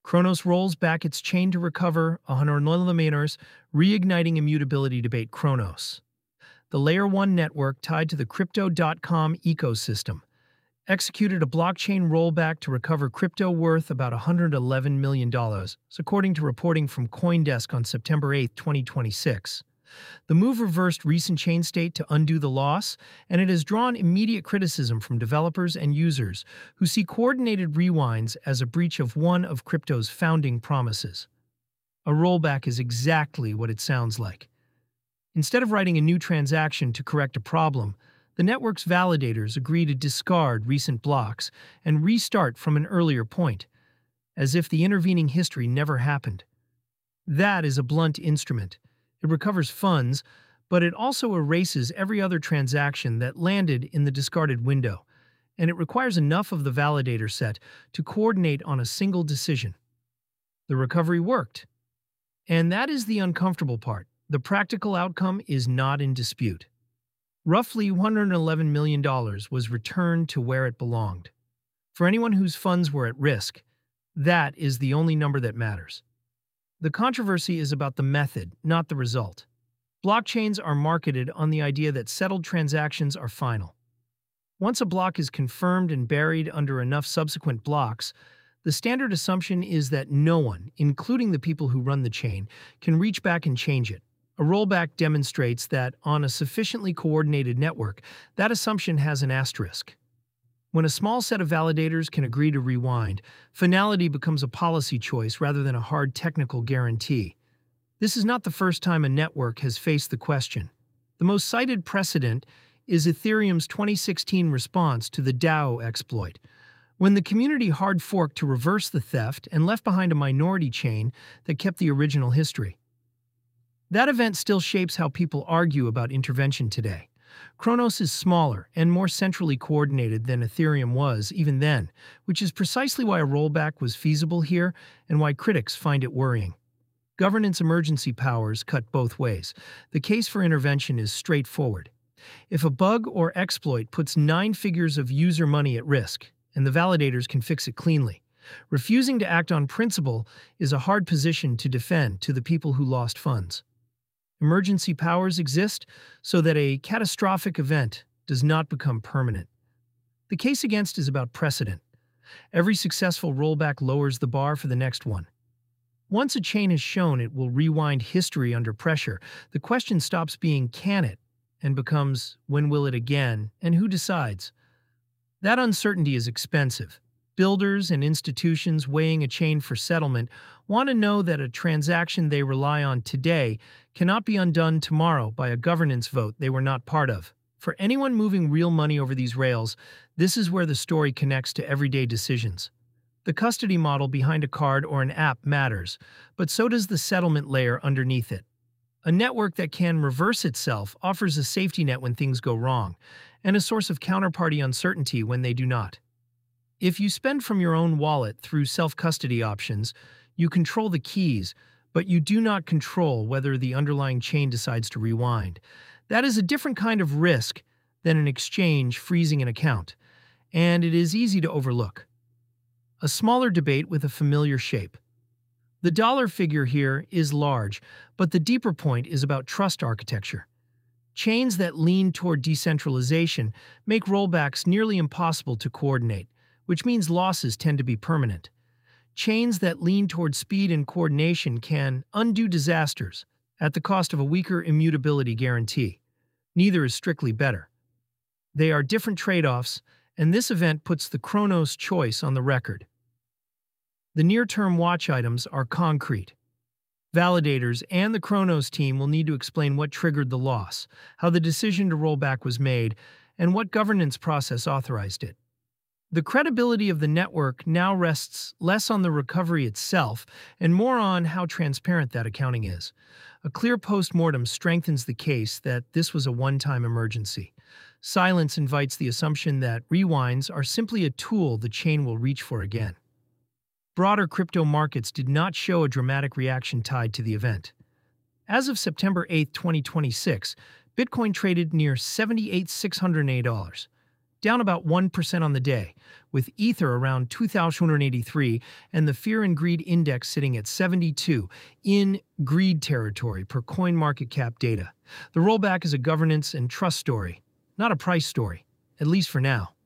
Kronos rolls back its chain to recover 111 meters, reigniting immutability debate Kronos. The Layer 1 network tied to the Crypto.com ecosystem executed a blockchain rollback to recover crypto worth about $111 million, according to reporting from CoinDesk on September 8, 2026. The move reversed recent chain state to undo the loss, and it has drawn immediate criticism from developers and users who see coordinated rewinds as a breach of one of crypto's founding promises. A rollback is exactly what it sounds like. Instead of writing a new transaction to correct a problem, the network's validators agree to discard recent blocks and restart from an earlier point, as if the intervening history never happened. That is a blunt instrument. It recovers funds, but it also erases every other transaction that landed in the discarded window, and it requires enough of the validator set to coordinate on a single decision. The recovery worked. And that is the uncomfortable part. The practical outcome is not in dispute. Roughly $111 million was returned to where it belonged. For anyone whose funds were at risk, that is the only number that matters. The controversy is about the method, not the result. Blockchains are marketed on the idea that settled transactions are final. Once a block is confirmed and buried under enough subsequent blocks, the standard assumption is that no one, including the people who run the chain, can reach back and change it. A rollback demonstrates that, on a sufficiently coordinated network, that assumption has an asterisk. When a small set of validators can agree to rewind, finality becomes a policy choice rather than a hard technical guarantee. This is not the first time a network has faced the question. The most cited precedent is Ethereum's 2016 response to the DAO exploit, when the community hard forked to reverse the theft and left behind a minority chain that kept the original history. That event still shapes how people argue about intervention today. Kronos is smaller and more centrally coordinated than Ethereum was even then, which is precisely why a rollback was feasible here and why critics find it worrying. Governance emergency powers cut both ways. The case for intervention is straightforward. If a bug or exploit puts 9 figures of user money at risk, and the validators can fix it cleanly, refusing to act on principle is a hard position to defend to the people who lost funds. Emergency powers exist so that a catastrophic event does not become permanent. The case against is about precedent. Every successful rollback lowers the bar for the next one. Once a chain has shown it will rewind history under pressure, the question stops being can it and becomes when will it again and who decides. That uncertainty is expensive. Builders and institutions weighing a chain for settlement want to know that a transaction they rely on today cannot be undone tomorrow by a governance vote they were not part of. For anyone moving real money over these rails, this is where the story connects to everyday decisions. The custody model behind a card or an app matters, but so does the settlement layer underneath it. A network that can reverse itself offers a safety net when things go wrong, and a source of counterparty uncertainty when they do not. If you spend from your own wallet through self-custody options, you control the keys, but you do not control whether the underlying chain decides to rewind. That is a different kind of risk than an exchange freezing an account, and it is easy to overlook. A smaller debate with a familiar shape. The dollar figure here is large, but the deeper point is about trust architecture. Chains that lean toward decentralization make rollbacks nearly impossible to coordinate, which means losses tend to be permanent. Chains that lean toward speed and coordination can undo disasters at the cost of a weaker immutability guarantee. Neither is strictly better. They are different trade-offs, and this event puts the Kronos choice on the record. The near-term watch items are concrete. Validators and the Kronos team will need to explain what triggered the loss, how the decision to roll back was made, and what governance process authorized it. The credibility of the network now rests less on the recovery itself and more on how transparent that accounting is. A clear post-mortem strengthens the case that this was a one-time emergency. Silence invites the assumption that rewinds are simply a tool the chain will reach for again. Broader crypto markets did not show a dramatic reaction tied to the event. As of September 8, 2026, Bitcoin traded near $78,608. down about 1% on the day, with Ether around 2,283 and the Fear and Greed Index sitting at 72 in greed territory per CoinMarketCap data. The rollback is a governance and trust story, not a price story, at least for now.